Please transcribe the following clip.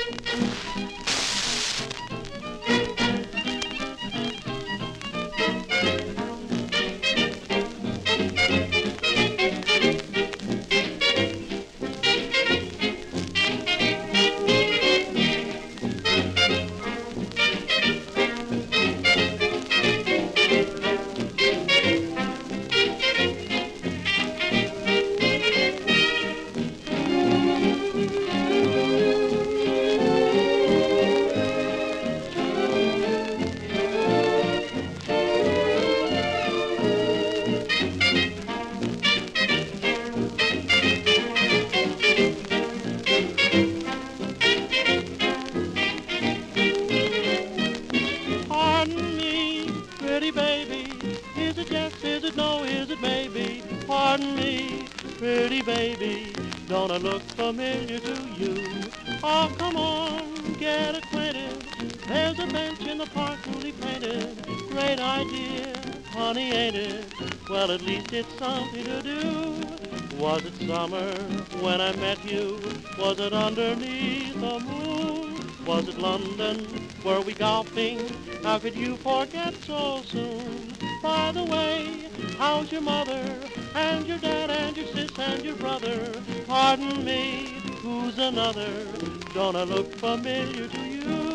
Pardon me, pretty baby, is it yes, is it no, is it maybe? Pardon me, pretty baby, don't I look familiar to you? Oh, come on, get acquainted, there's a bench in the park newly painted. Great idea, honey, ain't it? Well, at least it's something to do. Was it summer when I met you? Was it underneath the moon? Was it London? Were we golfing? How could you forget so soon? By the way, how's your mother? And your dad and your sis and your brother? Pardon me, who's another? Don't I look familiar to you?